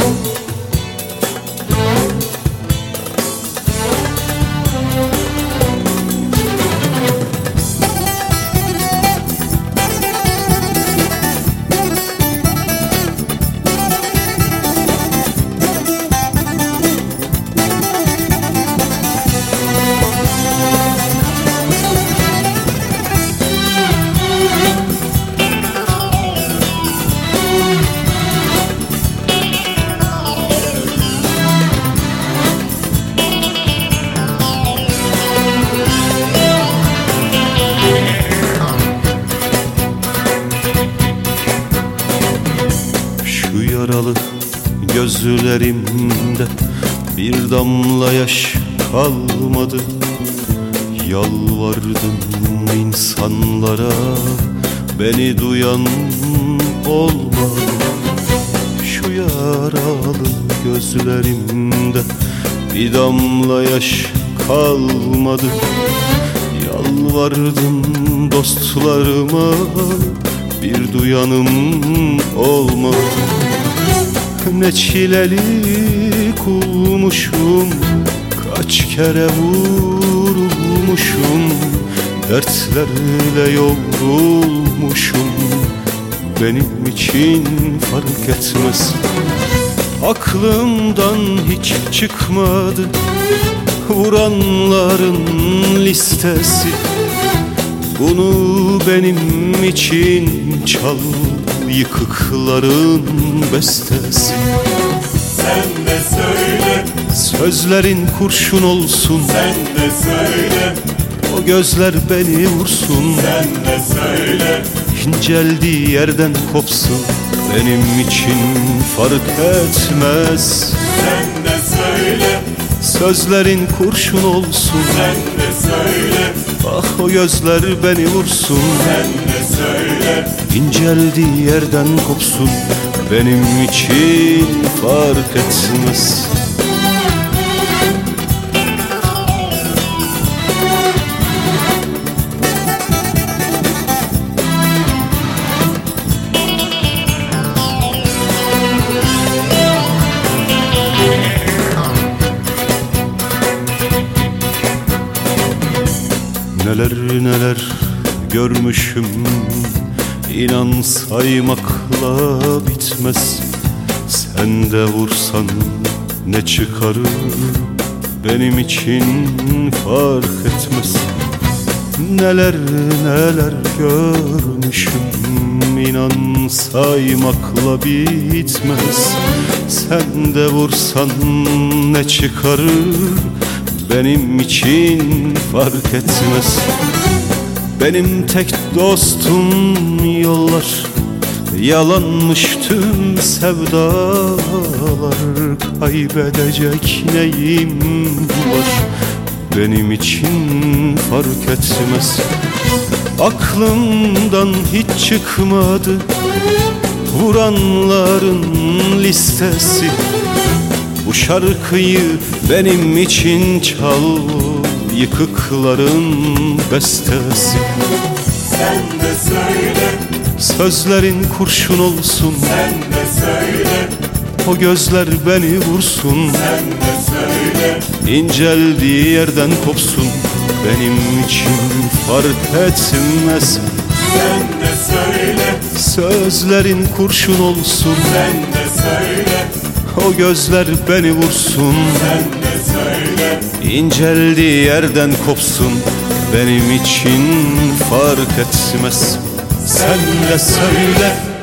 Şu yaralı gözlerimde bir damla yaş kalmadı. Yalvardım insanlara, beni duyan olmadı. Şu yaralı gözlerimde bir damla yaş kalmadı. Yalvardım dostlarıma, bir duyanım olmadı. Ne çileli kulmuşum, kaç kere vurulmuşum, dertlerle yoğrulmuşum. Benim için fark etmez, aklımdan hiç çıkmadı vuranların listesi. Bunu benim için çal, yıkıkların bestesi. Sen de söyle, sözlerin kurşun olsun. sen de söyle, O gözler beni vursun. sen de söyle, İnceldiği yerden kopsun. Benim için fark etmez. sen de söyle, Sözlerin kurşun olsun. sen de söyle, Ah o gözler beni vursun. sen de söyle, İnceldiği yerden kopsun. Benim için fark etmez. Neler neler görmüşüm, İnan saymakla bitmez. Sen de vursan ne çıkarır, benim için fark etmez. Neler neler görmüşüm, İnan saymakla bitmez. Sen de vursan ne çıkarır, benim için fark etmez. Benim tek dostum yollar, yalanmış tüm sevdalar. Kaybedecek neyim var, benim için fark etmez. Aklımdan hiç çıkmadı vuranların listesi. Bu şarkıyı benim için çal, yıkıkların bestesi. sen de söyle, Sözlerin kurşun olsun. sen de söyle, O gözler beni vursun. sen de söyle, İnceldiği yerden kopsun. Benim için fark etmez. sen de söyle, Sözlerin kurşun olsun. sen de söyle, O gözler beni vursun. sen de söyle, İnceldiği yerden kopsun. Benim için fark etmez. Sen de söyle,